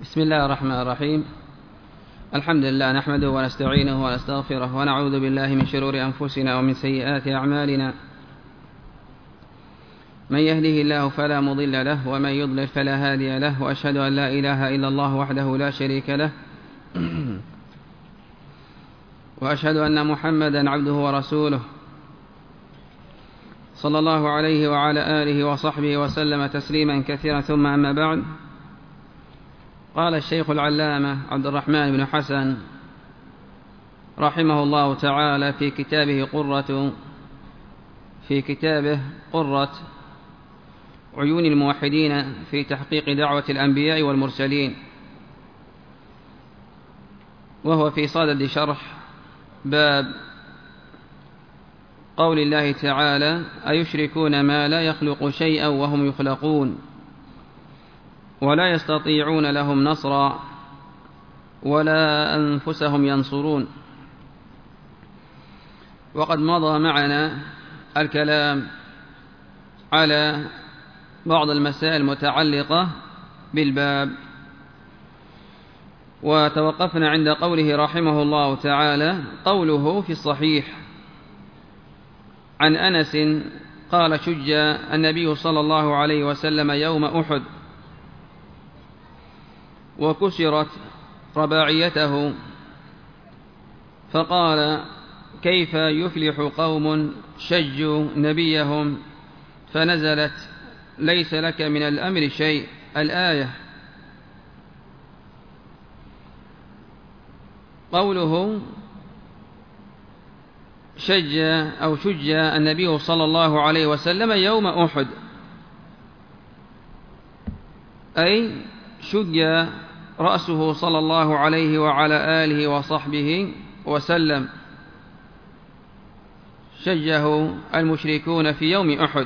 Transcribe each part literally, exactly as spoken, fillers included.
بسم الله الرحمن الرحيم. الحمد لله نحمده ونستعينه ونستغفره ونعوذ بالله من شرور أنفسنا ومن سيئات أعمالنا. من يهده الله فلا مضل له ومن يضلل فلا هادي له، وأشهد أن لا إله إلا الله وحده لا شريك له وأشهد أن محمدا عبده ورسوله صلى الله عليه وعلى آله وصحبه وسلم تسليما كثيرا، ثم أما بعد. قال الشيخ العلامة عبد الرحمن بن حسن رحمه الله تعالى في كتابه قرة في كتابه قرة عيون الموحدين في تحقيق دعوة الأنبياء والمرسلين، وهو في صدد شرح باب قول الله تعالى: أيشركون ما لا يخلق شيئا وهم يخلقون ولا يستطيعون لهم نصرا ولا أنفسهم ينصرون. وقد مضى معنا الكلام على بعض المسائل المتعلقة بالباب، وتوقفنا عند قوله رحمه الله تعالى: قوله في الصحيح عن أنس قال: شج النبي صلى الله عليه وسلم يوم أحد وكسرت رباعيته، فقال: كيف يفلح قوم شجوا نبيهم فنزلت ليس لك من الأمر شيء، الآية. قوله شج أو شج النبي صلى الله عليه وسلم يوم أحد، أي شج رأسه صلى الله عليه وعلى آله وصحبه وسلم، شجه المشركون في يوم أحد،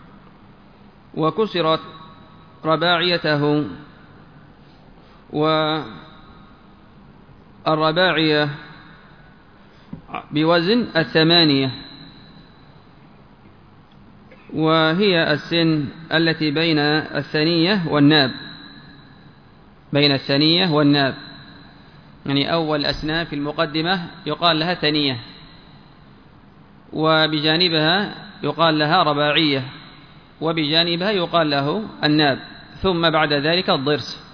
وكسرت رباعيته. والرباعية بوزن الثمانية، وهي السن التي بين الثنية والناب، بين الثنية والناب، يعني أول أسنان في المقدمة يقال لها ثنية، وبجانبها يقال لها رباعية، وبجانبها يقال له الناب، ثم بعد ذلك الضرس.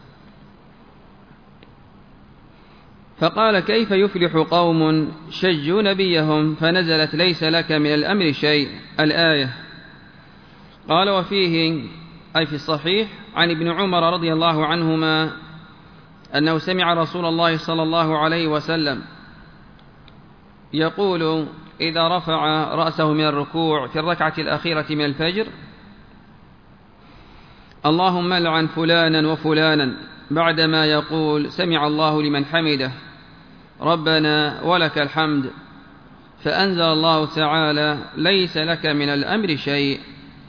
فقال: كيف يفلح قوم شجوا نبيهم فنزلت ليس لك من الأمر شيء، الآية. قال: وفيه أي في الصحيح عن ابن عمر رضي الله عنهما أنه سمع رسول الله صلى الله عليه وسلم يقول إذا رفع رأسه من الركوع في الركعة الأخيرة من الفجر: اللهم لعن فلانا وفلانا، بعدما يقول سمع الله لمن حمده ربنا ولك الحمد، فأنزل الله تعالى ليس لك من الأمر شيء.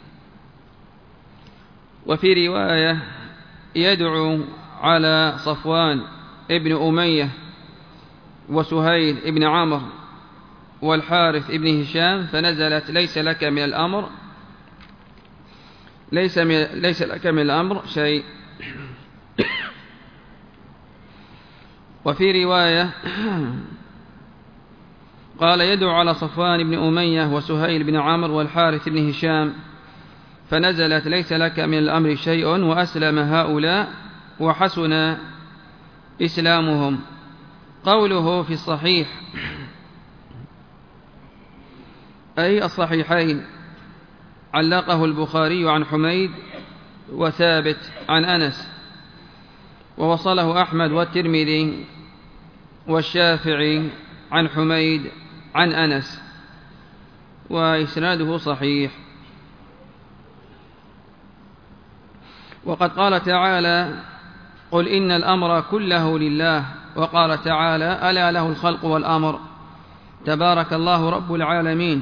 وفي رواية: يدعو على صفوان ابن أمية وسهيل ابن عمرو والحارث ابن هشام فنزلت ليس لك من الأمر ليس, من ليس لك من الأمر شيء. وفي رواية قال: يدعو على صفوان بن أمية وسهيل بن عمرو والحارث بن هشام فنزلت ليس لك من الأمر شيء، وأسلم هؤلاء وحسن إسلامهم. قوله في الصحيح أي الصحيحين، علقه البخاري عن حميد وثابت عن أنس، ووصله أحمد والترمذي والشافعي عن حميد عن أنس، وإسناده صحيح. وقد قال تعالى: قل إن الأمر كله لله، وقال تعالى: ألا له الخلق والأمر، تبارك الله رب العالمين.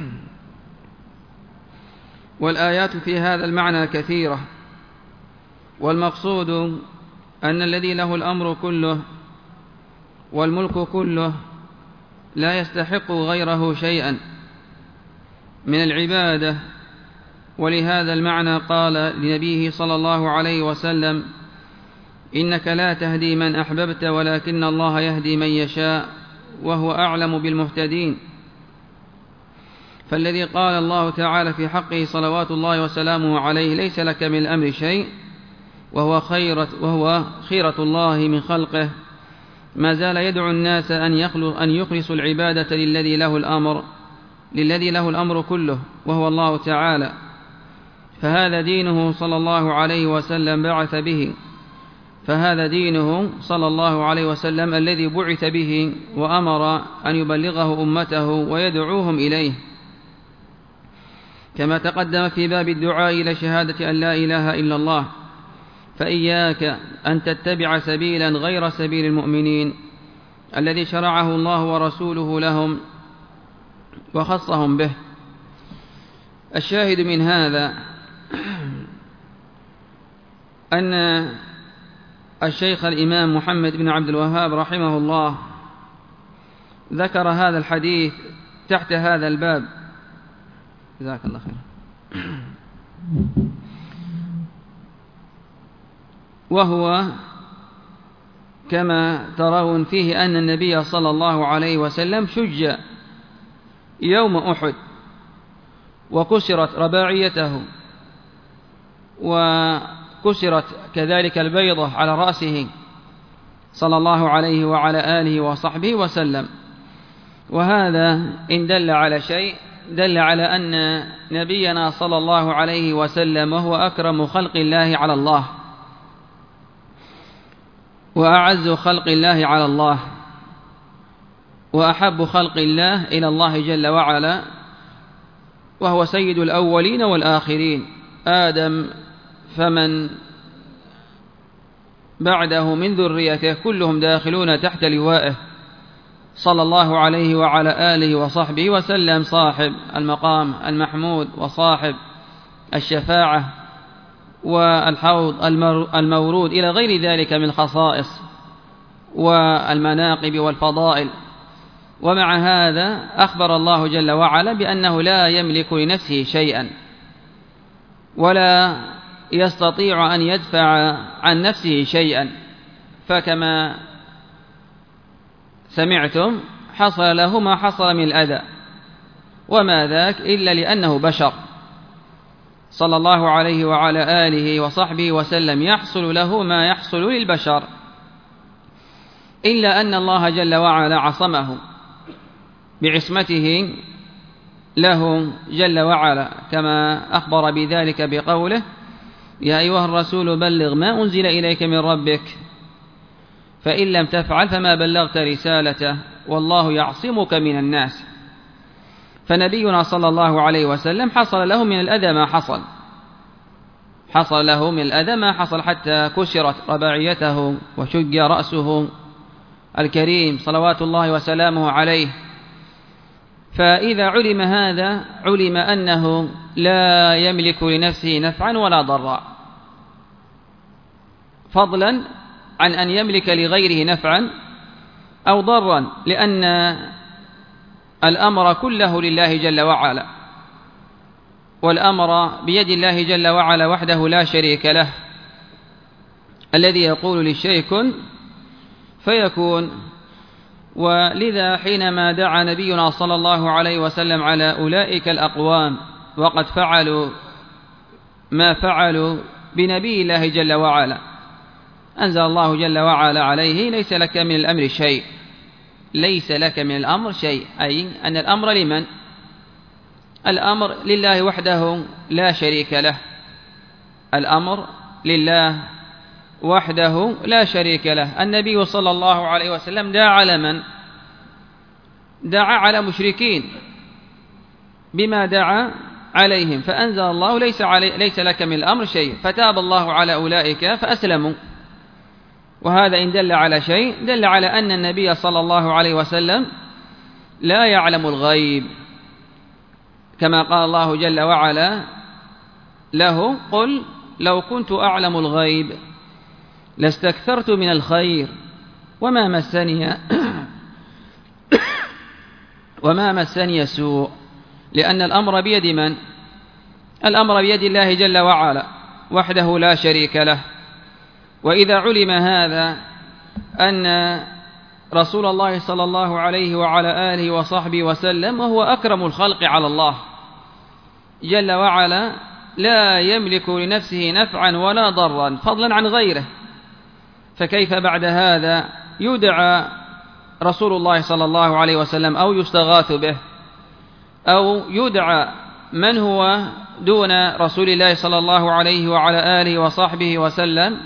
والآيات في هذا المعنى كثيرة، والمقصود أن الذي له الأمر كله والملك كله لا يستحق غيره شيئا من العبادة. ولهذا المعنى قال لنبيه صلى الله عليه وسلم: إنك لا تهدي من أحببت ولكن الله يهدي من يشاء وهو أعلم بالمهتدين. فالذي قال الله تعالى في حقه صلوات الله وسلامه عليه ليس لك من الأمر شيء وهو خيرة, وهو خيرة الله من خلقه، ما زال يدعو الناس أن يخلصوا العبادة للذي له الأمر للذي له الأمر كله وهو الله تعالى. فهذا دينه صلى الله عليه وسلم بعث به فهذا دينه صلى الله عليه وسلم الذي بعث به وأمر أن يبلغه أمته ويدعوهم إليه، كما تقدم في باب الدعاء إلى شهادة أن لا إله إلا الله. فإياك أن تتبع سبيلا غير سبيل المؤمنين الذي شرعه الله ورسوله لهم وخصهم به. الشاهد من هذا أن الشيخ الإمام محمد بن عبد الوهاب رحمه الله ذكر هذا الحديث تحت هذا الباب. جزاك الله خير. وهو كما ترون فيه أن النبي صلى الله عليه وسلم شج يوم أحد وكسرت رباعيته وكسرت كذلك البيضة على رأسه صلى الله عليه وعلى آله وصحبه وسلم. وهذا إن دل على شيء دل على أن نبينا صلى الله عليه وسلم وهو أكرم خلق الله على الله وأعز خلق الله على الله وأحب خلق الله إلى الله جل وعلا، وهو سيد الأولين والآخرين، آدم فمن بعده من ذريته كلهم داخلون تحت لوائه صلى الله عليه وعلى آله وصحبه وسلم، صاحب المقام المحمود وصاحب الشفاعة والحوض المورود إلى غير ذلك من الخصائص والمناقب والفضائل. ومع هذا أخبر الله جل وعلا بأنه لا يملك لنفسه شيئا ولا يستطيع أن يدفع عن نفسه شيئا، فكما سمعتم حصل له ما حصل من الأذى، وما ذاك إلا لأنه بشر صلى الله عليه وعلى آله وصحبه وسلم، يحصل له ما يحصل للبشر، إلا أن الله جل وعلا عصمه بعصمته له جل وعلا، كما أخبر بذلك بقوله: يا أيها الرسول بلغ ما أنزل إليك من ربك فإن لم تفعل فما بلغت رسالته والله يعصمك من الناس. فنبينا صلى الله عليه وسلم حصل له من الأذى ما حصل حصل له من الأذى ما حصل حتى كسرت رباعيته وشج رأسه الكريم صلوات الله وسلامه عليه. فإذا علم هذا علم أنه لا يملك لنفسه نفعا ولا ضرا، فضلا عن أن يملك لغيره نفعا أو ضرا، لأن الأمر كله لله جل وعلا، والأمر بيد الله جل وعلا وحده لا شريك له، الذي يقول للشيء كن فيكون. ولذا حينما دعا نبينا صلى الله عليه وسلم على أولئك الأقوام وقد فعلوا ما فعلوا بنبي الله جل وعلا، أنزل الله جل وعلا عليه: ليس لك من الأمر شيء ليس لك من الأمر شيء أي أن الأمر لمن؟ الأمر لله وحده لا شريك له، الأمر لله وحده لا شريك له. النبي صلى الله عليه وسلم دعا على من؟ دعا على مشركين بما دعا عليهم، فأنزل الله: ليس, علي ليس لك من الأمر شيء، فتاب الله على أولئك فأسلموا. وهذا إن دل على شيء دل على أن النبي صلى الله عليه وسلم لا يعلم الغيب، كما قال الله جل وعلا له: قل لو كنت أعلم الغيب لاستكثرت من الخير وما مسني وما مسني سوء. لأن الأمر بيد من؟ الأمر بيد الله جل وعلا وحده لا شريك له، وإذا علم هذا أن رسول الله صلى الله عليه وعلى آله وصحبه وسلم وهو أكرم الخلق على الله جل وعلا لا يملك لنفسه نفعا ولا ضرا فضلا عن غيره، فكيف بعد هذا يدعى رسول الله صلى الله عليه وسلم أو يستغاث به أو يدعى من هو دون رسول الله صلى الله عليه وعلى آله وصحبه وسلم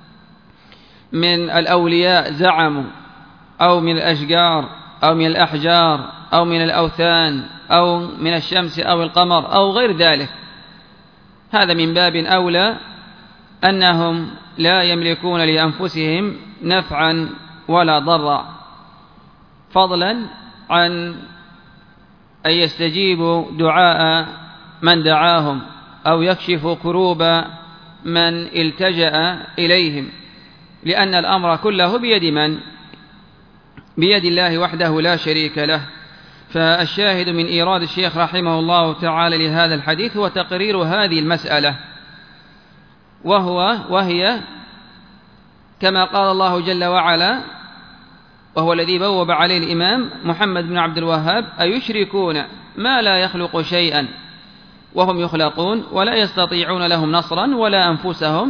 من الأولياء زعموا، أو من الأشجار أو من الأحجار أو من الأوثان أو من الشمس أو القمر أو غير ذلك. هذا من باب أولى أنهم لا يملكون لأنفسهم نفعا ولا ضرا، فضلا عن أن يستجيبوا دعاء من دعاهم أو يكشفوا كروب من التجأ إليهم، لأن الأمر كله بيد من؟ بيد الله وحده لا شريك له. فالشاهد من إيراد الشيخ رحمه الله تعالى لهذا الحديث هو تقرير هذه المسألة، وهو وهي كما قال الله جل وعلا، وهو الذي بوب عليه الإمام محمد بن عبد الوهاب: أيشركون ما لا يخلق شيئا وهم يخلقون ولا يستطيعون لهم نصرا ولا أنفسهم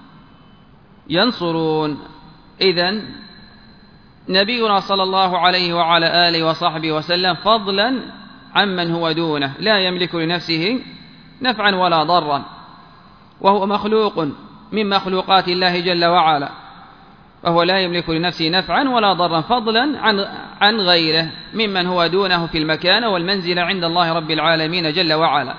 ينصرون. إذن نبينا صلى الله عليه وعلى آله وصحبه وسلم فضلا عمن هو دونه لا يملك لنفسه نفعا ولا ضرا، وهو مخلوق من مخلوقات الله جل وعلا، وهو لا يملك لنفسه نفعا ولا ضرا فضلا عن عن غيره ممن هو دونه في المكان والمنزل عند الله رب العالمين جل وعلا.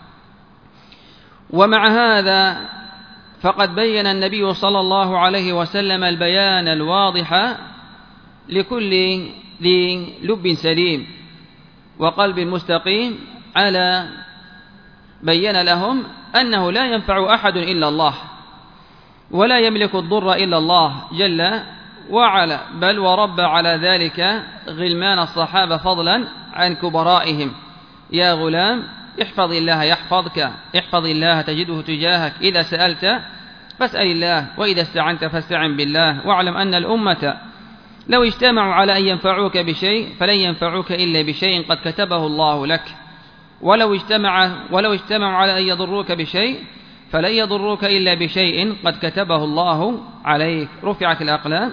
ومع هذا فقد بين النبي صلى الله عليه وسلم البيان الواضح لكل ذي لب سليم وقلب مستقيم، على بين لهم أنه لا ينفع أحد إلا الله ولا يملك الضر إلا الله جل وعلا، بل ورب على ذلك غلمان الصحابة فضلا عن كبرائهم: يا غلام احفظ الله يحفظك، احفظ الله تجده تجاهك، إذا سألت فاسأل الله وإذا استعنت فاستعن بالله، واعلم أن الأمة لو اجتمعوا على أن ينفعوك بشيء فلن ينفعوك إلا بشيء قد كتبه الله لك، ولو اجتمع ولو اجتمعوا على أن يضروك بشيء فلن يضروك إلا بشيء قد كتبه الله عليك. رفعت الأقلام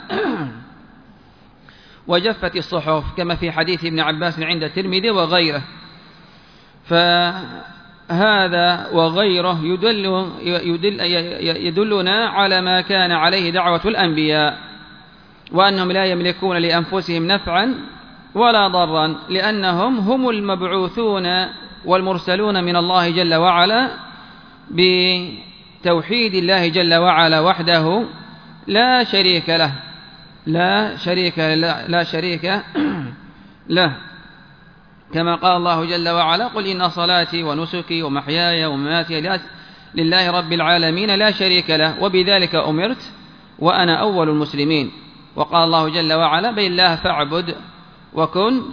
وجفت الصحف، كما في حديث ابن عباس عند الترمذي وغيره. فهذا وغيره يدل يدل يدلنا على ما كان عليه دعوة الأنبياء، وأنهم لا يملكون لأنفسهم نفعا ولا ضرا، لأنهم هم المبعوثون والمرسلون من الله جل وعلا بتوحيد الله جل وعلا وحده لا شريك له لا شريك لا, لا شريك له، كما قال الله جل وعلا: قل إن صلاتي ونسكي ومحياي ومماتي لله رب العالمين لا شريك له وبذلك أمرت وأنا أول المسلمين. وقال الله جل وعلا: بل الله فاعبد وكن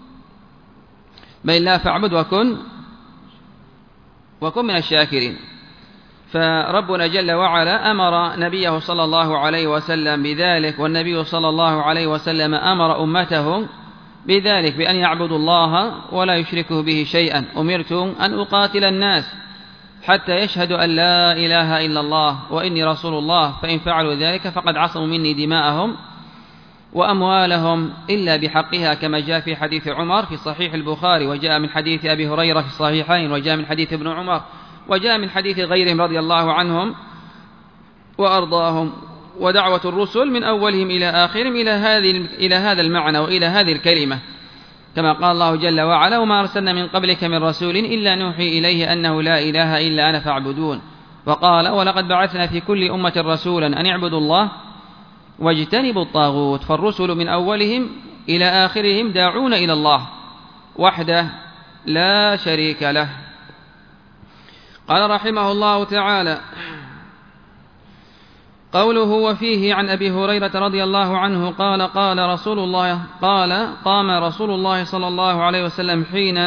بل الله فاعبد وكن وكن من الشاكرين. فربنا جل وعلا أمر نبيه صلى الله عليه وسلم بذلك، والنبي صلى الله عليه وسلم أمر أمته بذلك بأن يعبدوا الله ولا يشركوا به شيئا. أمرت أن أقاتل الناس حتى يشهدوا أن لا إله إلا الله وإني رسول الله، فإن فعلوا ذلك فقد عصموا مني دماءهم وأموالهم إلا بحقها، كما جاء في حديث عمر في صحيح البخاري، وجاء من حديث أبي هريرة في الصحيحين، وجاء من حديث ابن عمر، وجاء من حديث غيرهم رضي الله عنهم وأرضاهم. ودعوة الرسل من أولهم إلى آخرهم إلى هذه إلى هذا المعنى وإلى هذه الكلمة، كما قال الله جل وعلا: وما أرسلنا من قبلك من رسول إلا نوحي إليه أنه لا إله إلا أنا فاعبدون. وقال: ولقد بعثنا في كل أمة رسولا أن اعبدوا الله واجتنبوا الطاغوت. فالرسل من أولهم إلى آخرهم داعون إلى الله وحده لا شريك له. قال رحمه الله تعالى: قوله وفيه عن أبي هريرة رضي الله عنه قال قال رسول الله قال قام رسول الله صلى الله عليه وسلم حين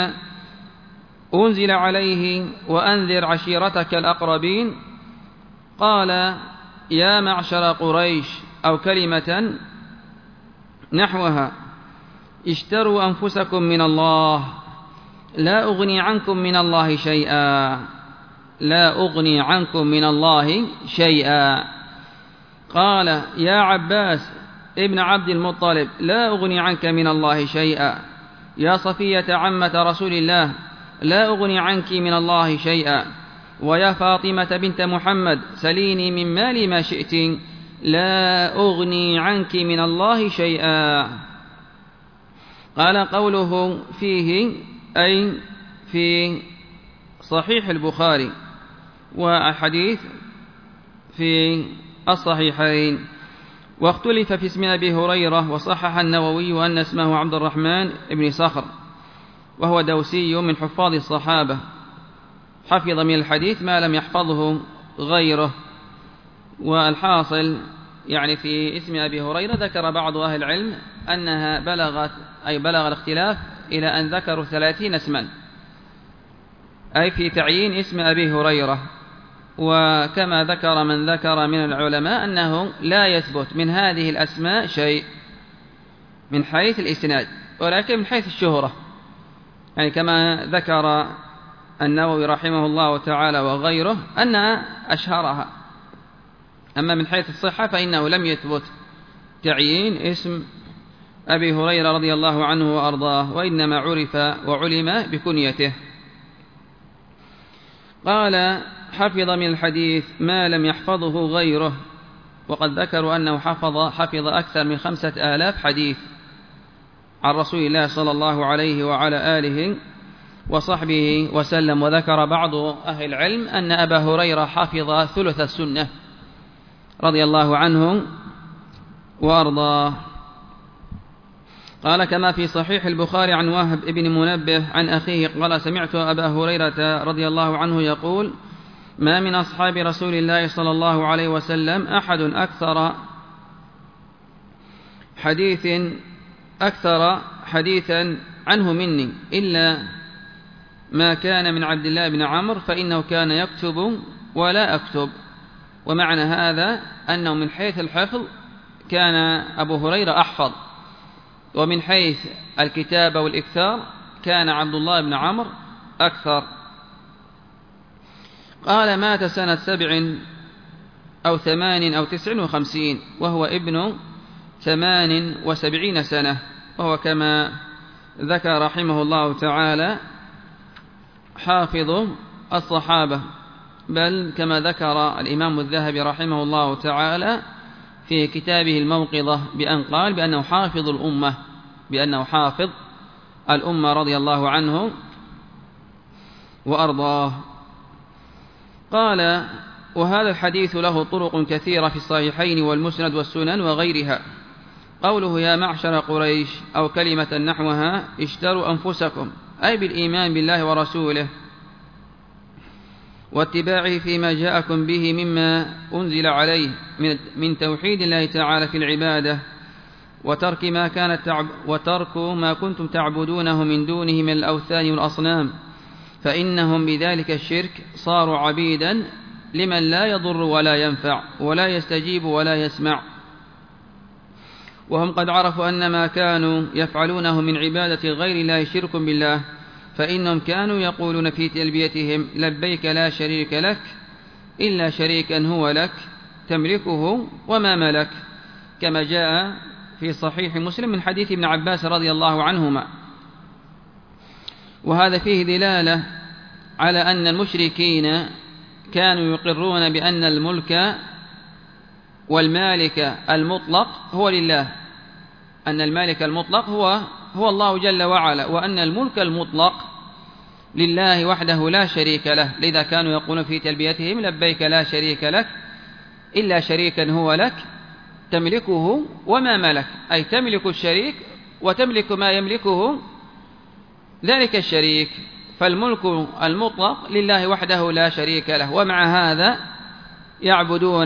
أنزل عليه وأنذر عشيرتك الأقربين، قال يا معشر قريش أو كلمة نحوها اشتروا أنفسكم من الله لا أغني عنكم من الله شيئا لا أغني عنكم من الله شيئا. قال يا عباس ابن عبد المطلب لا أغني عنك من الله شيئا. يا صفية عمة رسول الله لا أغني عنك من الله شيئا. ويا فاطمة بنت محمد سليني من مالي ما شئت لا أغني عنك من الله شيئا. قال قوله فيه أي في صحيح البخاري وحديث في الصحيحين. واختلف في اسم أبي هريرة وصحح النووي أن اسمه عبد الرحمن بن صخر وهو دوسي من حفاظ الصحابة حفظ من الحديث ما لم يحفظه غيره. والحاصل يعني في اسم أبي هريرة ذكر بعض أهل العلم أنها بلغت أي بلغ الاختلاف إلى أن ذكروا ثلاثين اسما أي في تعيين اسم أبي هريرة. وكما ذكر من ذكر من العلماء أنه لا يثبت من هذه الأسماء شيء من حيث الإسناد ولكن من حيث الشهرة يعني كما ذكر النووي رحمه الله تعالى وغيره أن أشهرها. أما من حيث الصحة فإنه لم يثبت تعيين اسم أبي هريرة رضي الله عنه وأرضاه وإنما عرف وعلم بكنيته. قال حفظ من الحديث ما لم يحفظه غيره. وقد ذكروا أنه حفظ, حفظ أكثر من خمسة آلاف حديث عن رسول الله صلى الله عليه وعلى آله وصحبه وسلم. وذكر بعض أهل العلم أن أبا هريرة حفظ ثلث السنة رضي الله عنه وأرضاه. قال كما في صحيح البخاري عن وهب بن منبه عن أخيه قال سمعت أبا هريرة رضي الله عنه يقول ما من أصحاب رسول الله صلى الله عليه وسلم أحد أكثر حديث أكثر حديثا عنه مني إلا ما كان من عبد الله بن عمرو فإنه كان يكتب ولا أكتب. ومعنى هذا أنه من حيث الحفظ كان أبو هريرة أحفظ ومن حيث الكتابة والإكثار كان عبد الله بن عمرو أكثر. قال مات سنة سبع أو ثمان أو تسع وخمسين وهو ابن ثمان وسبعين سنة وهو كما ذكر رحمه الله تعالى حافظ الصحابة بل كما ذكر الإمام الذهبي رحمه الله تعالى في كتابه الموقظة بأن قال بأنه حافظ الأمة بأنه حافظ الأمة رضي الله عنه وأرضاه. قال وهذا الحديث له طرق كثيرة في الصحيحين والمسند والسنن وغيرها. قوله يا معشر قريش أو كلمة نحوها اشتروا أنفسكم أي بالإيمان بالله ورسوله واتباعه فيما جاءكم به مما أنزل عليه من توحيد الله تعالى في العبادة وترك ما كانت تعب وترك ما كنتم تعبدونه من دونه من الأوثان والأصنام فإنهم بذلك الشرك صاروا عبيدا لمن لا يضر ولا ينفع ولا يستجيب ولا يسمع. وهم قد عرفوا أن ما كانوا يفعلونه من عبادة غير الله شرك بالله فإنهم كانوا يقولون في تلبيتهم لبيك لا شريك لك إلا شريكا هو لك تملكه وما ملك كما جاء في صحيح مسلم من حديث ابن عباس رضي الله عنهما. وهذا فيه دلالة على أن المشركين كانوا يقرون بأن الملك والمالك المطلق هو لله أن المالك المطلق هو هو الله جل وعلا وأن الملك المطلق لله وحده لا شريك له. لذا كانوا يقولون في تلبيتهم لبيك لا شريك لك إلا شريكا هو لك تملكه وما ملك أي تملك الشريك وتملك ما يملكه ذلك الشريك. فالملك المطلق لله وحده لا شريك له ومع هذا يعبدون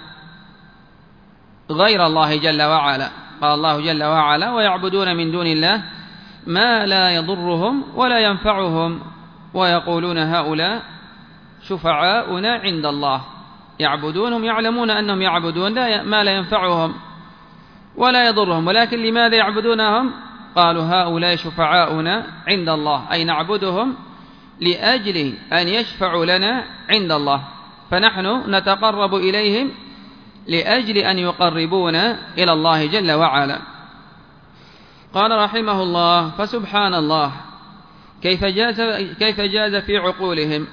غير الله جل وعلا. قال الله جل وعلا ويعبدون من دون الله ما لا يضرهم ولا ينفعهم ويقولون هؤلاء شفعاؤنا عند الله يعبدونهم يعلمون أنهم يعبدون ما لا ينفعهم ولا يضرهم، ولكن لماذا يعبدونهم؟ قالوا هؤلاء شفعاؤنا عند الله، أي نعبدهم لأجل أن يشفعوا لنا عند الله، فنحن نتقرب إليهم لأجل أن يقربونا إلى الله جل وعلا. قال رحمه الله: فسبحان الله كيف جاز, كيف جاز في عقولهم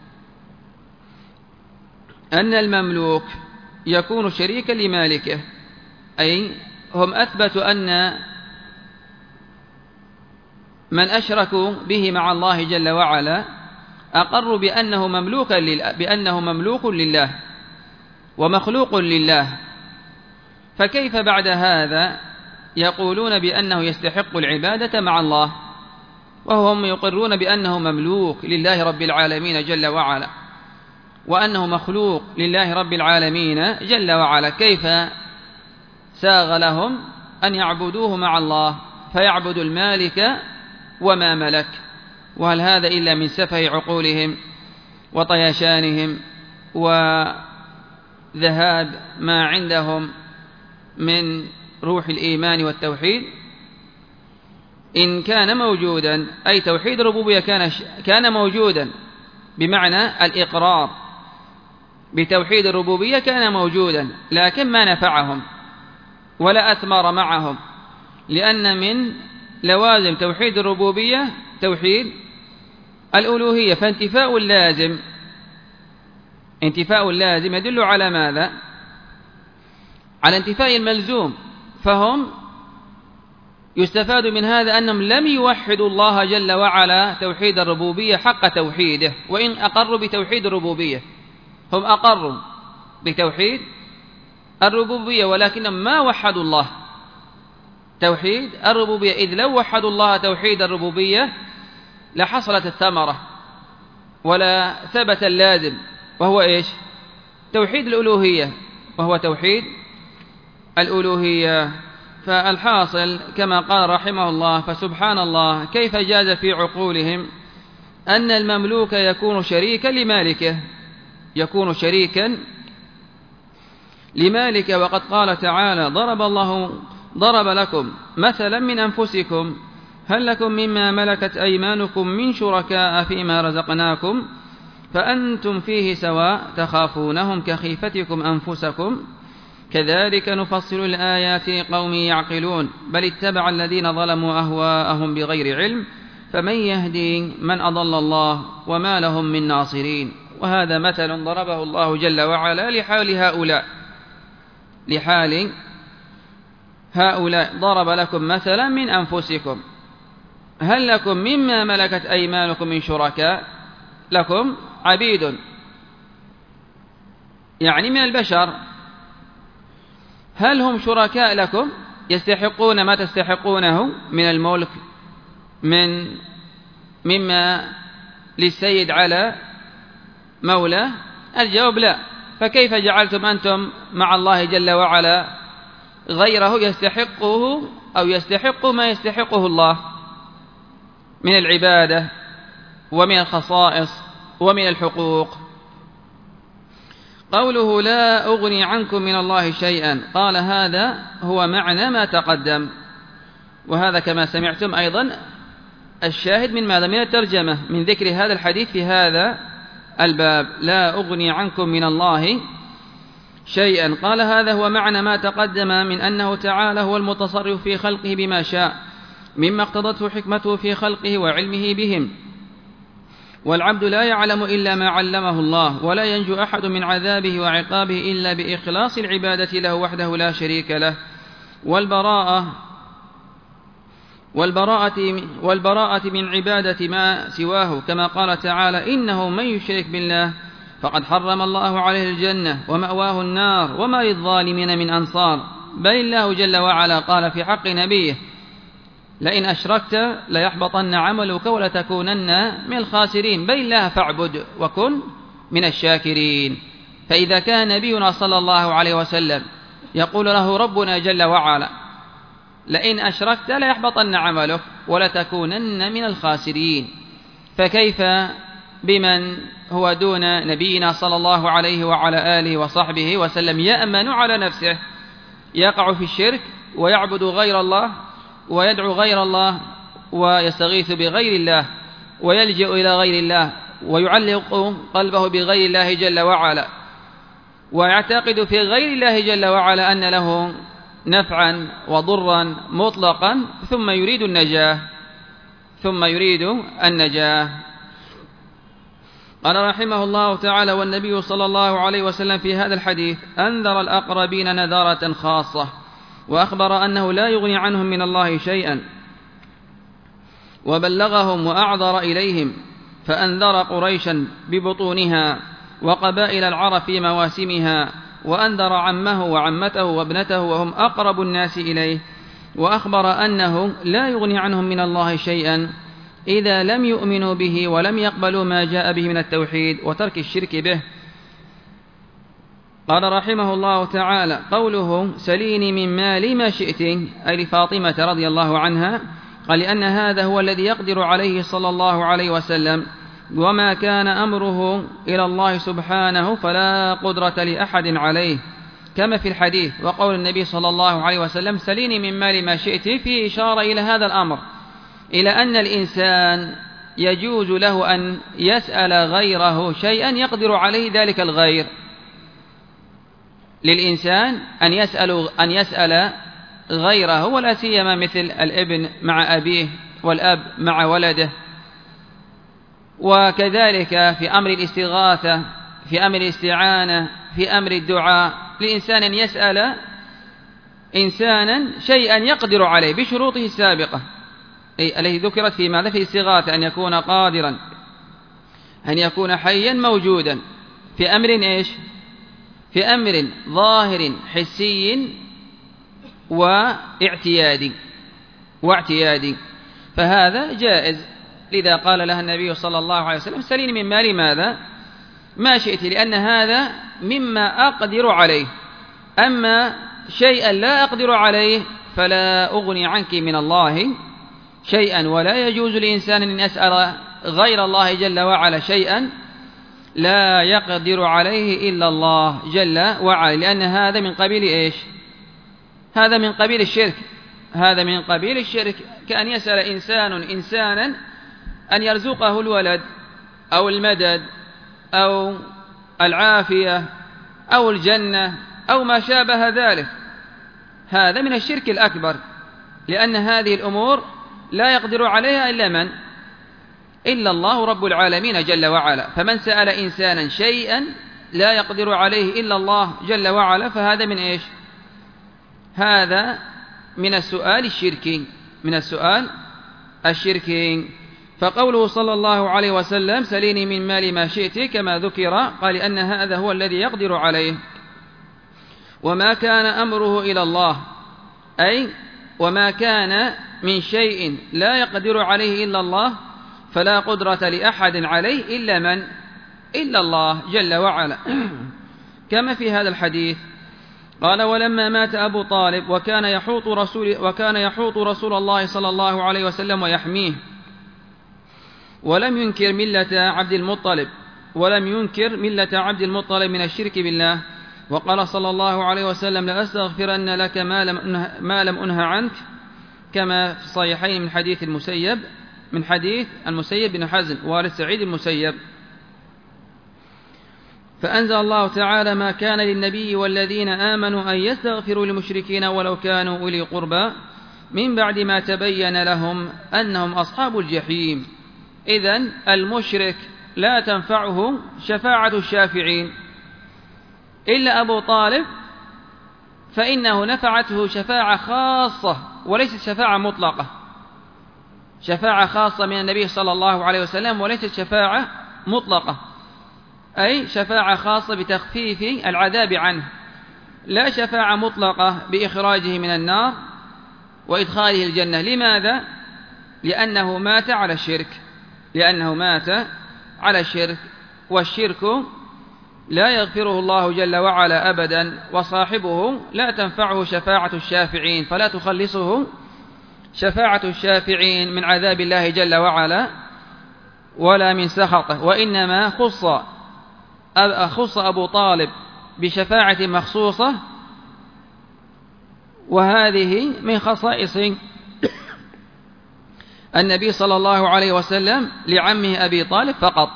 أن المملوك يكون شريكا لمالكه، أي هم أثبتوا أن من أشركوا به مع الله جل وعلا أقروا بأنه مملوك لله بأنه مملوك لله ومخلوق لله، فكيف بعد هذا يقولون بأنه يستحق العبادة مع الله وهم يقرون بأنه مملوك لله رب العالمين جل وعلا وأنه مخلوق لله رب العالمين جل وعلا؟ كيف ساغ لهم أن يعبدوه مع الله فيعبدوا المالك وما ملك؟ وهل هذا إلا من سفه عقولهم وطيشانهم وذهاب ما عندهم من روح الإيمان والتوحيد؟ إن كان موجودا، أي توحيد الربوبية كان كان موجودا بمعنى الإقرار بتوحيد الربوبية كان موجودا، لكن ما نفعهم ولا أثمر معهم، لأن من لوازم توحيد الربوبية توحيد الألوهية، فانتفاء اللازم انتفاء اللازم يدل على ماذا؟ على انتفاء الملزوم، فهم يستفاد من هذا أنهم لم يوحدوا الله جل وعلا توحيد الربوبية حق توحيده، وإن أقروا بتوحيد الربوبية، هم أقروا بتوحيد الربوبية ولكنهم ما وحدوا الله توحيد الربوبية، إذ لو وحدوا الله توحيد الربوبية لحصلت الثمرة ولا ثبت اللازم، وهو إيش؟ توحيد الألوهية، وهو توحيد الألوهية. فالحاصل كما قال رحمه الله: فسبحان الله كيف جاز في عقولهم أن المملوك يكون شريكا لمالكه يكون شريكا لمالكه وقد قال تعالى: ضرب الله ضرب لكم مثلا من أنفسكم هل لكم مما ملكت أيمانكم من شركاء فيما رزقناكم فأنتم فيه سواء تخافونهم كخيفتكم أنفسكم كذلك نفصل الآيات لقوم يعقلون بل اتبع الذين ظلموا أهواءهم بغير علم فمن يهدي من أضل الله وما لهم من ناصرين. وهذا مثل ضربه الله جل وعلا لحال هؤلاء لحال هؤلاء ضرب لكم مثلا من أنفسكم هل لكم مما ملكت أيمانكم من شركاء، لكم عبيد يعني من البشر، هل هم شركاء لكم يستحقون ما تستحقونه من الملك من مما للسيد على مولاه؟ الجواب لا. فكيف جعلتم أنتم مع الله جل وعلا غيره يستحقه أو يستحق ما يستحقه الله من العبادة ومن الخصائص ومن الحقوق؟ قوله لا أغني عنكم من الله شيئا، قال هذا هو معنى ما تقدم، وهذا كما سمعتم أيضا الشاهد من ماذا؟ من الترجمة، من ذكر هذا الحديث في هذا الباب: لا أغني عنكم من الله شيئا. قال هذا هو معنى ما تقدم من أنه تعالى هو المتصرف في خلقه بما شاء مما اقتضته حكمته في خلقه وعلمه بهم، والعبد لا يعلم إلا ما علمه الله، ولا ينجو أحد من عذابه وعقابه إلا بإخلاص العبادة له وحده لا شريك له، والبراءة والبراءة والبراءة من عبادة ما سواه، كما قال تعالى: إنه من يشرك بالله فقد حرم الله عليه الجنة ومأواه النار وما للظالمين من أنصار. بل الله جل وعلا قال في حق نبيه: لئن أشركت ليحبطن عملك ولتكونن من الخاسرين. بل الله فاعبد وكن من الشاكرين. فإذا كان نبينا صلى الله عليه وسلم يقول له ربنا جل وعلا: لئن أشركت ليحبطن عملك ولتكونن من الخاسرين، فكيف بمن هو دون نبينا صلى الله عليه وعلى آله وصحبه وسلم يأمن على نفسه، يقع في الشرك ويعبد غير الله ويدعو غير الله ويستغيث بغير الله ويلجأ إلى غير الله ويعلق قلبه بغير الله جل وعلا، ويعتقد في غير الله جل وعلا أن له نفعا وضرا مطلقا، ثم يريد النجاة ثم يريد النجاة. قال رحمه الله تعالى: والنبي صلى الله عليه وسلم في هذا الحديث أنذر الأقربين نذارة خاصة، وأخبر أنه لا يغني عنهم من الله شيئا، وبلغهم وأعذر إليهم، فأنذر قريشا ببطونها وقبائل العرب في مواسمها، وأنذر عمه وعمته وابنته وهم أقرب الناس إليه، وأخبر أنه لا يغني عنهم من الله شيئا إذا لم يؤمنوا به ولم يقبلوا ما جاء به من التوحيد وترك الشرك به. قال رحمه الله تعالى: قوله سليني من مالي ما شئت، أي لفاطمة رضي الله عنها، قال لأن هذا هو الذي يقدر عليه صلى الله عليه وسلم، وما كان أمره إلى الله سبحانه فلا قدرة لأحد عليه، كما في الحديث. وقول النبي صلى الله عليه وسلم سليني من مالي ما شئت فيه إشارة إلى هذا الأمر، إلى أن الإنسان يجوز له أن يسأل غيره شيئا يقدر عليه ذلك الغير، للإنسان أن يسأل أن يسأل غيره، ولا سيما مثل الابن مع أبيه والأب مع ولده، وكذلك في أمر الاستغاثة، في أمر الاستعانة، في أمر الدعاء، لإنسان أن يسأل إنسانا شيئا يقدر عليه بشروطه السابقة التي ذكرت في ماذا؟ في الاستغاثة، أن يكون قادرا، أن يكون حيا موجودا، في أمر إيش؟ في أمر ظاهر حسي واعتيادي واعتيادي فهذا جائز. لذا قال لها النبي صلى الله عليه وسلم سليني من مالي ماذا؟ ما شئت، لأن هذا مما أقدر عليه، أما شيئا لا أقدر عليه فلا أغني عنك من الله شيئا، ولا يجوز لإنسان أن يسأل غير الله جل وعلا شيئا لا يقدر عليه إلا الله جل وعلا، لأن هذا من قبيل إيش؟ هذا من قبيل الشرك، هذا من قبيل الشرك، كأن يسأل إنسان إنسانا أن يرزقه الولد أو المدد أو العافية أو الجنة أو ما شابه ذلك، هذا من الشرك الأكبر، لأن هذه الأمور لا يقدر عليها إلا من؟ إلا الله رب العالمين جل وعلا. فمن سأل إنسانا شيئا لا يقدر عليه إلا الله جل وعلا فهذا من إيش؟ هذا من السؤال الشركي، من السؤال الشركي. فقوله صلى الله عليه وسلم سليني من مالي ما شئت كما ذكر، قال أن هذا هو الذي يقدر عليه، وما كان أمره إلى الله، أي وما كان من شيء لا يقدر عليه إلا الله فلا قدرة لأحد عليه إلا من؟ إلا الله جل وعلا. كما في هذا الحديث قال: ولما مات أبو طالب وكان يحوط رسول وكان يحوط رسول الله صلى الله عليه وسلم ويحميه، ولم ينكر ملة عبد المطلب ولم ينكر ملة عبد المطلب من الشرك بالله، وقال صلى الله عليه وسلم: لأستغفرن لك ما لم أنه, ما لم أنه عنك، كما في الصحيحين من حديث المسيب من حديث المسيب بن حزن وارث سعيد المسيب. فأنزل الله تعالى: ما كان للنبي والذين آمنوا أن يستغفروا للمشركين ولو كانوا أولي قربى من بعد ما تبين لهم أنهم أصحاب الجحيم. إذن المشرك لا تنفعه شفاعة الشافعين، إلا أبو طالب فإنه نفعته شفاعة خاصة وليست شفاعة مطلقة، شفاعة خاصة من النبي صلى الله عليه وسلم وليست شفاعة مطلقة، أي شفاعة خاصة بتخفيف العذاب عنه، لا شفاعة مطلقة بإخراجه من النار وإدخاله الجنة. لماذا؟ لأنه مات على الشرك، لأنه مات على الشرك، والشرك لا يغفره الله جل وعلا أبدا، وصاحبه لا تنفعه شفاعة الشافعين، فلا تخلصه شفاعة الشافعين من عذاب الله جل وعلا، ولا من سخطه، وإنما خص خص أبو طالب بشفاعة مخصوصة، وهذه من خصائص النبي صلى الله عليه وسلم لعمه أبي طالب فقط،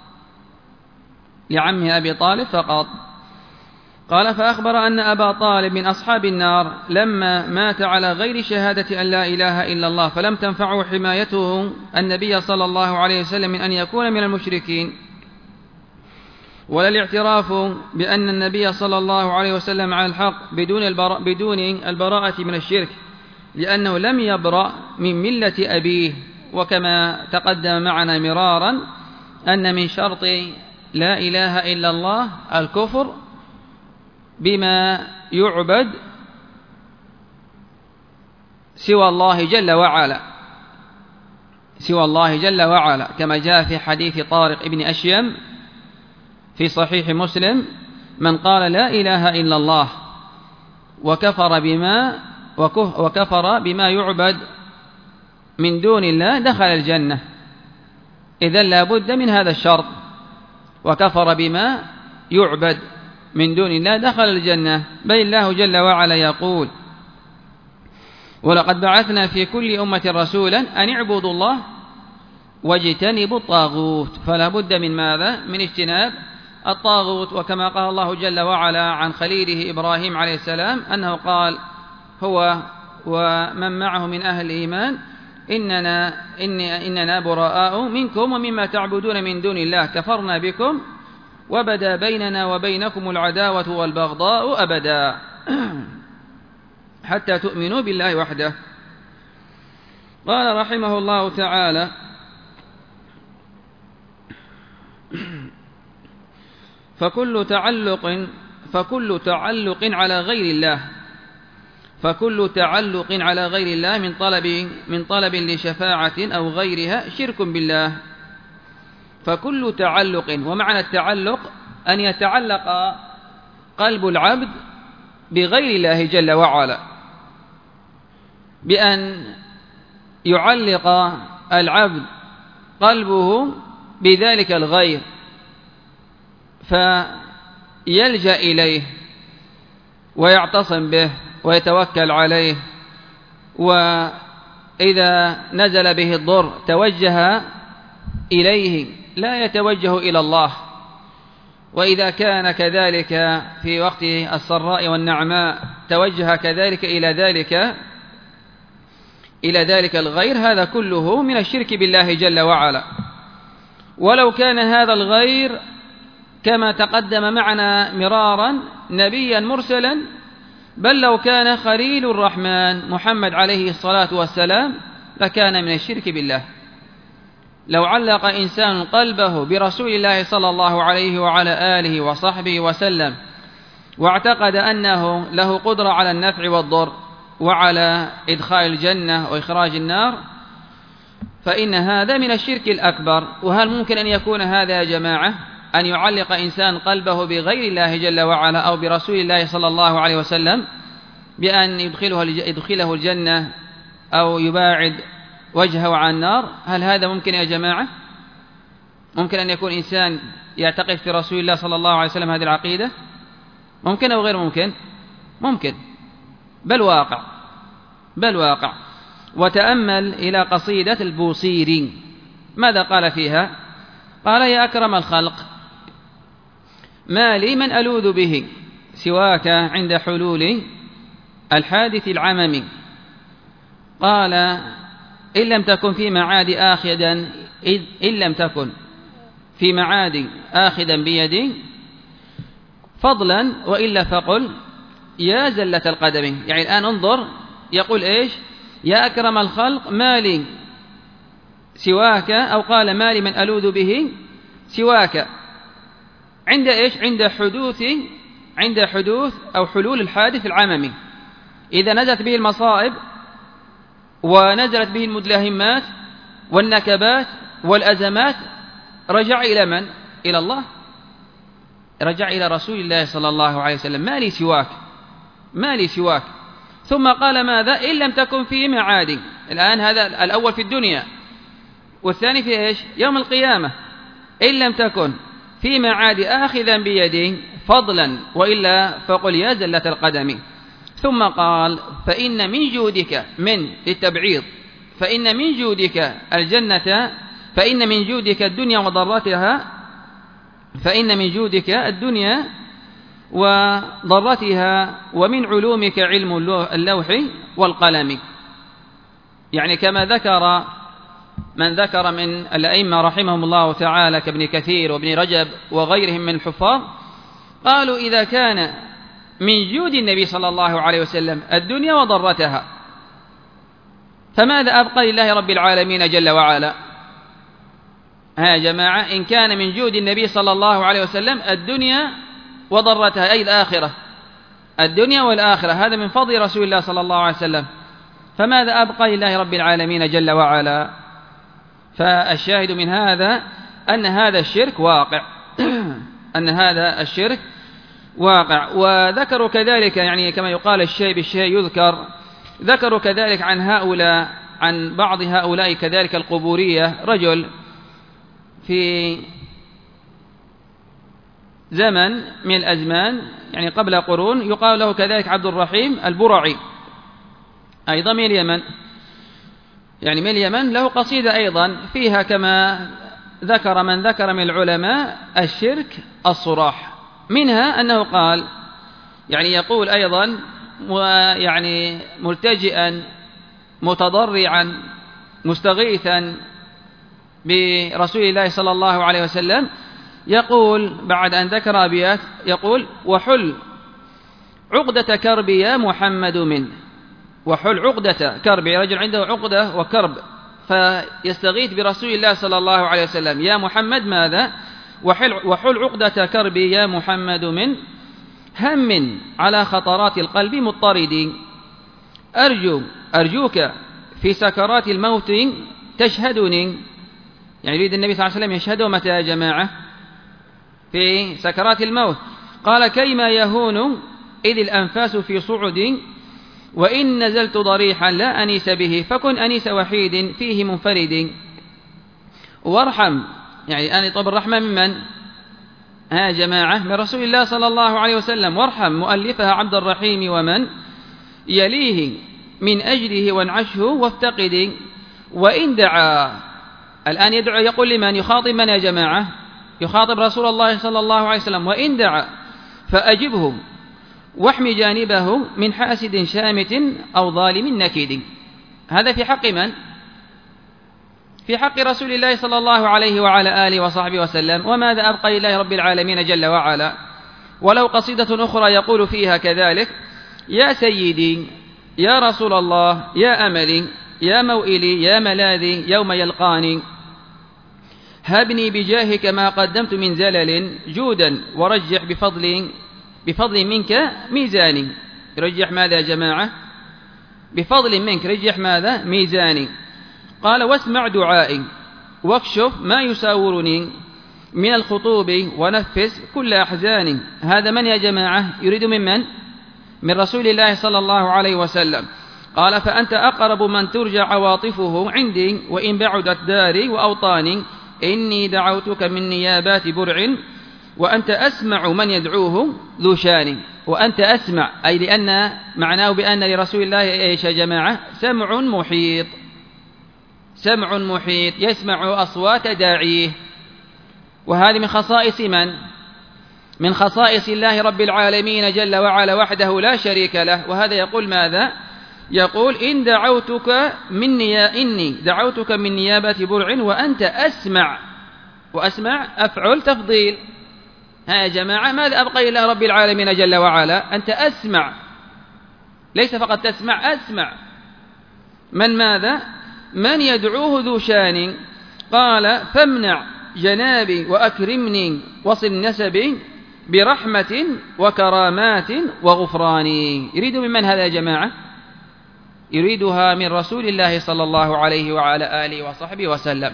لعمه أبي طالب فقط. قال: فأخبر أن أبا طالب من أصحاب النار لما مات على غير شهادة أن لا إله إلا الله، فلم تنفعه حمايته النبي صلى الله عليه وسلم من أن يكون من المشركين، ولا الاعتراف بأن النبي صلى الله عليه وسلم على الحق بدون البراءة, بدون البراءة من الشرك، لأنه لم يبرأ من ملة أبيه. وكما تقدم معنا مرارا أن من شرط لا إله إلا الله الكفر بما يعبد سوى الله جل وعلا، سوى الله جل وعلا، كما جاء في حديث طارق بن أشيم في صحيح مسلم: من قال لا إله إلا الله وكفر بما وكفر بما يعبد من دون الله دخل الجنة. إذن لا بد من هذا الشرط: وكفر بما يعبد من دون الله دخل الجنة. بل الله جل وعلا يقول: ولقد بعثنا في كل أمة رسولا أن اعبدوا الله واجتنبوا الطاغوت. فلا بد من ماذا؟ من اجتناب الطاغوت. وكما قال الله جل وعلا عن خليله إبراهيم عليه السلام أنه قال هو ومن معه من أهل الإيمان: إننا, إن إننا براء منكم ومما تعبدون من دون الله كفرنا بكم وبدا بيننا وبينكم العداوة والبغضاء أبدا حتى تؤمنوا بالله وحده. قال رحمه الله تعالى: فكل تعلق فكل تعلق على غير الله فكل تعلق على غير الله من طلب من طلب لشفاعة أو غيرها شرك بالله. فكل تعلق، ومعنى التعلق أن يتعلق قلب العبد بغير الله جل وعلا، بأن يعلق العبد قلبه بذلك الغير فيلجأ إليه ويعتصم به ويتوكل عليه، وإذا نزل به الضر توجه إليه لا يتوجه إلى الله، وإذا كان كذلك في وقت السراء والنعماء توجه كذلك إلى ذلك إلى ذلك الغير. هذا كله من الشرك بالله جل وعلا. ولو كان هذا الغير كما تقدم معنا مرارا نبيا مرسلا، بل لو كان خليل الرحمن محمد عليه الصلاة والسلام لكان من الشرك بالله. لو علق إنسان قلبه برسول الله صلى الله عليه وعلى آله وصحبه وسلم واعتقد أنه له قدرة على النفع والضر وعلى إدخال الجنة وإخراج النار، فإن هذا من الشرك الأكبر. وهل ممكن أن يكون هذا يا جماعة، أن يعلق إنسان قلبه بغير الله جل وعلا أو برسول الله صلى الله عليه وسلم بأن يدخله يدخله الجنة أو يباعد وجهه عن النار؟ هل هذا ممكن يا جماعة؟ ممكن أن يكون إنسان يعتقد في رسول الله صلى الله عليه وسلم هذه العقيدة؟ ممكن أو غير ممكن؟ ممكن، بل واقع، بل واقع. وتأمل إلى قصيدة البوصيري ماذا قال فيها؟ قال: يا أكرم الخلق، ما لي من ألوذ به سواك عند حلول الحادث العمم. قال: إن لم تكن في معاد آخذا إن لم تكن في معاد آخذا بيدي فضلا وإلا فقل يا زلة القدم. يعني الآن انظر، يقول إيش؟ يا أكرم الخلق ما لي سواك، أو قال ما لي من ألوذ به سواك عند إيش؟ عند حدوث عند حدوث أو حلول الحادث العممي. إذا نزلت به المصائب ونزلت به المدلهمات والنكبات والأزمات رجع إلى من؟ إلى الله، رجع إلى رسول الله صلى الله عليه وسلم: ما لي سواك، ما لي سواك. ثم قال ماذا؟ إن لم تكن في معاد. الآن هذا الأول في الدنيا، والثاني في إيش؟ يوم القيامة، إن لم تكن في معاد آخذا بيده فضلا وإلا فقل يا زلة القدم. ثم قال فإن من جودك من للتبعيض فإن من جودك الجنة فإن من جودك الدنيا وضرتها فإن من جودك الدنيا وضرتها ومن علومك علم اللوح والقلم. يعني كما ذكر من ذكر من الأئمة رحمهم الله تعالى كابن كثير وابن رجب وغيرهم من الحفاظ، قالوا إذا كان من جود النبي صلى الله عليه وسلم الدنيا وضرتها، فماذا أبقى لله رب العالمين جل وعلا؟ ها يا جماعة، إن كان من جود النبي صلى الله عليه وسلم الدنيا وضرتها أي الآخرة، الدنيا والآخرة، هذا من فضل رسول الله صلى الله عليه وسلم، فماذا أبقى لله رب العالمين جل وعلا؟ فالشاهد من هذا أن هذا الشرك واقع أن هذا الشرك واقع. وذكروا كذلك، يعني كما يقال الشيء بالشيء يذكر، ذكروا كذلك عن هؤلاء عن بعض هؤلاء كذلك القبورية، رجل في زمن من الأزمان يعني قبل قرون يقال له كذلك عبد الرحيم البرعي، أيضا من اليمن، يعني من اليمن، له قصيدة أيضا فيها كما ذكر من ذكر من العلماء الشرك الصراح، منها أنه قال يعني يقول أيضا يعني ملتجئا متضرعا مستغيثا برسول الله صلى الله عليه وسلم، يقول بعد أن ذكر أبيات يقول وحل عقدة كربي يا محمد من وحل عقدة كربي، رجل عنده عقدة وكرب فيستغيث برسول الله صلى الله عليه وسلم، يا محمد ماذا؟ وحل, وحل عقدة كربي يا محمد من هم على خطرات القلب مضطرد، أرجو أرجوك في سكرات الموت تشهدني، يعني يريد النبي صلى الله عليه وسلم يشهده متى يا جماعة؟ في سكرات الموت. قال كيما يهون إذ الأنفاس في صعد، وإن نزلت ضريحا لا أنيس به فكن أنيس وحيد فيه منفرد، وارحم، يعني أن طب الرحمة ممن؟ ها يا جماعة، من رسول الله صلى الله عليه وسلم، وارحم مؤلفها عبد الرحيم ومن يليه من أجله وانعشه وافتقد، وإن دعا، الآن يدعو يقول لمن؟ يخاطب من يا جماعة؟ يخاطب رسول الله صلى الله عليه وسلم، وإن دعا فأجبه واحمي جانبه من حاسد شامت أو ظالم نكيد. هذا في حق من؟ في حق رسول الله صلى الله عليه وعلى آله وصحبه وسلم. وماذا أبقى لله رب العالمين جل وعلا؟ ولو قصيدة أخرى يقول فيها كذلك يا سيدي يا رسول الله يا أملي يا موئلي يا ملاذي يوم يلقاني، هبني بجاهك ما قدمت من زلل جودا ورجح بفضل بفضل منك ميزاني. رجح ماذا يا جماعة؟ بفضل منك، رجح ماذا؟ ميزاني. قال واسمع دعائي واكشف ما يساورني من الخطوب ونفس كل أحزاني. هذا من يا جماعة؟ يريد من من؟ من رسول الله صلى الله عليه وسلم. قال فأنت أقرب من ترجى عواطفه عندي وإن بعدت داري وأوطاني، إني دعوتك من نيابات برع وأنت أسمع من يدعوه ذو شان. وأنت أسمع أي لأن معناه بأن لرسول الله إيش يا جماعة؟ سمع محيط، سمع محيط يسمع أصوات داعيه. وهذه من خصائص من؟ من خصائص الله رب العالمين جل وعلا وحده لا شريك له. وهذا يقول ماذا؟ يقول إن دعوتك من نيا إني دعوتك من نيابة برع وأنت أسمع، وأسمع أفعل تفضيل. ها يا جماعة، ماذا أبقى إلى رب العالمين جل وعلا؟ أنت أسمع، ليس فقط تسمع، أسمع من ماذا؟ من يدعوه ذو شان. قال فامنع جنابي وأكرمني وصل نسبي برحمة وكرامات وغفراني. يريد من من هذا يا جماعة؟ يريدها من رسول الله صلى الله عليه وعلى آله وصحبه وسلم.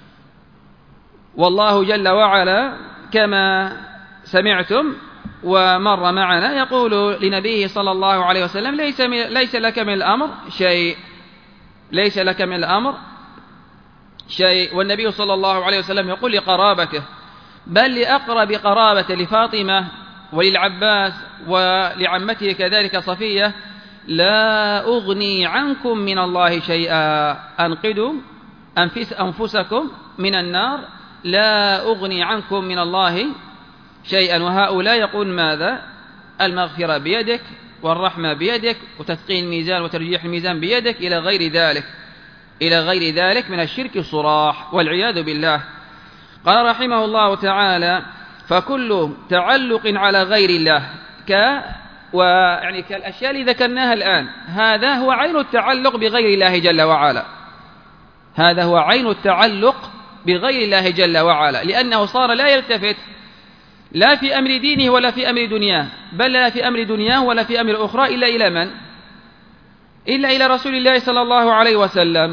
والله جل وعلا كما سمعتم ومر معنا يقول لنبيه صلى الله عليه وسلم ليس, ليس لك من الأمر شيء، ليس لك من الأمر شيء، والنبي صلى الله عليه وسلم يقول لقرابته بل لأقرب قرابة لفاطمة وللعباس ولعمته كذلك صفية: لا أغني عنكم من الله شيئا، أنقذوا أنفس أنفسكم من النار، لا أغني عنكم من الله شيئا. وهؤلاء يقول ماذا؟ المغفرة بيدك، والرحمة بيدك، وتثقيل الميزان وترجيح الميزان بيدك، إلى غير ذلك إلى غير ذلك من الشرك الصراح والعياذ بالله. قال رحمه الله تعالى: فكل تعلق على غير الله ك ويعني كالأشياء اللي ذكرناها الآن، هذا هو عين التعلق بغير الله جل وعلا، هذا هو عين التعلق بغير الله جل وعلا، لأنه صار لا يلتفت لا في أمر دينه ولا في أمر دنياه، بل لا في أمر دنياه ولا في أمر أخرى إلا إلى من؟ إلا إلى رسول الله صلى الله عليه وسلم،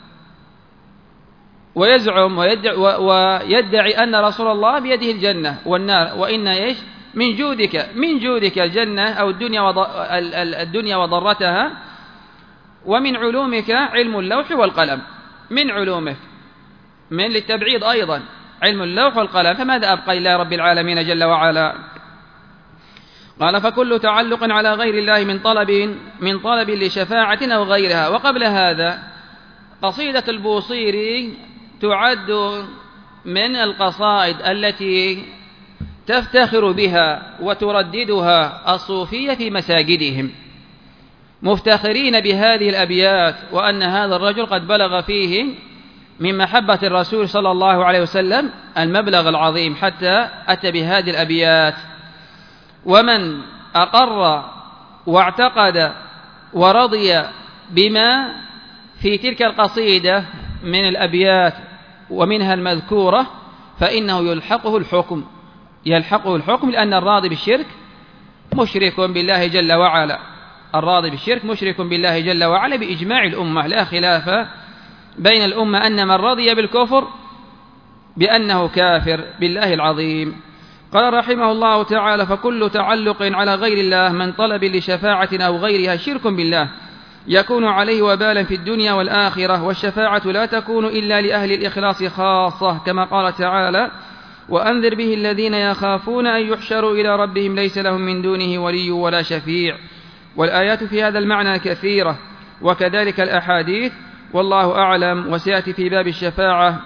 ويزعم ويدعي, ويدعي أن رسول الله بيده الجنة والنار، وإن إيش؟ من جودك من جودك الجنة أو الدنيا الدنيا وضرتها، ومن علومك علم اللوح والقلم، من علومك من للتبعيض أيضا علم اللوح والقلم، فماذا أبقى إلا رب العالمين جل وعلا؟ قال: فكل تعلق على غير الله من طلب من طلب لشفاعة أو غيرها. وقبل هذا قصيدة البوصيري تعد من القصائد التي تفتخر بها وترددها الصوفية في مساجدهم، مفتخرين بهذه الأبيات، وأن هذا الرجل قد بلغ فيه من محبة الرسول صلى الله عليه وسلم المبلغ العظيم حتى أتى بهذه الأبيات. ومن أقر واعتقد ورضي بما في تلك القصيدة من الأبيات ومنها المذكورة فإنه يلحقه الحكم يلحقه الحكم لأن الراضي بالشرك مشرك بالله جل وعلا، الراضي بالشرك مشرك بالله جل وعلا بإجماع الأمة، لا خلاف بين الأمة أن من رضي بالكفر بأنه كافر بالله العظيم. قال رحمه الله تعالى: فكل تعلق على غير الله من طلب لشفاعة أو غيرها شرك بالله يكون عليه وبالا في الدنيا والآخرة، والشفاعة لا تكون إلا لأهل الإخلاص خاصة، كما قال تعالى: وأنذر به الذين يخافون أن يحشروا إلى ربهم ليس لهم من دونه ولي ولا شفيع. والآيات في هذا المعنى كثيرة، وكذلك الأحاديث، والله أعلم. وسيأتي في باب الشفاعة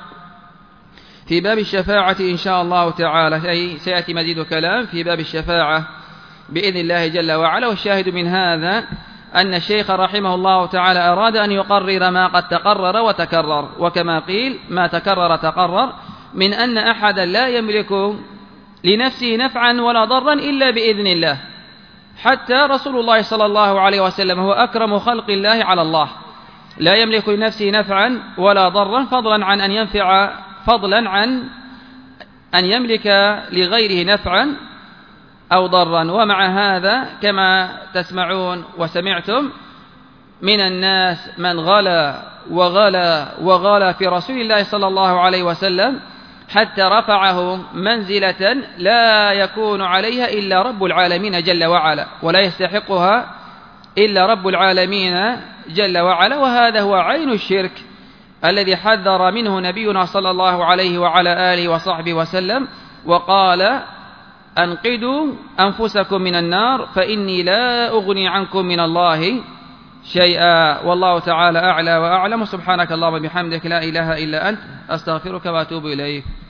في باب الشفاعة إن شاء الله تعالى، أي سيأتي مزيد كلام في باب الشفاعة بإذن الله جل وعلا. والشاهد من هذا أن الشيخ رحمه الله تعالى أراد أن يقرر ما قد تقرر وتكرر، وكما قيل ما تكرر تقرر، من أن أحدا لا يملك لنفسه نفعا ولا ضرا إلا بإذن الله، حتى رسول الله صلى الله عليه وسلم هو أكرم خلق الله على الله، لا يملك لنفسه نفعا ولا ضرا، فضلا عن أن ينفع فضلا عن أن يملك لغيره نفعا أو ضرا. ومع هذا كما تسمعون وسمعتم من الناس من غلا وغلا وغلا في رسول الله صلى الله عليه وسلم حتى رفعه منزلة لا يكون عليها إلا رب العالمين جل وعلا، ولا يستحقها إلا رب العالمين جل وعلا. وهذا هو عين الشرك الذي حذر منه نبينا صلى الله عليه وعلى آله وصحبه وسلم، وقال: أنقذوا أنفسكم من النار فإني لا أغني عنكم من الله شيئا. والله تعالى أعلى وأعلم. سبحانك اللهم وبحمدك لا إله إلا أنت أستغفرك وأتوب إليك.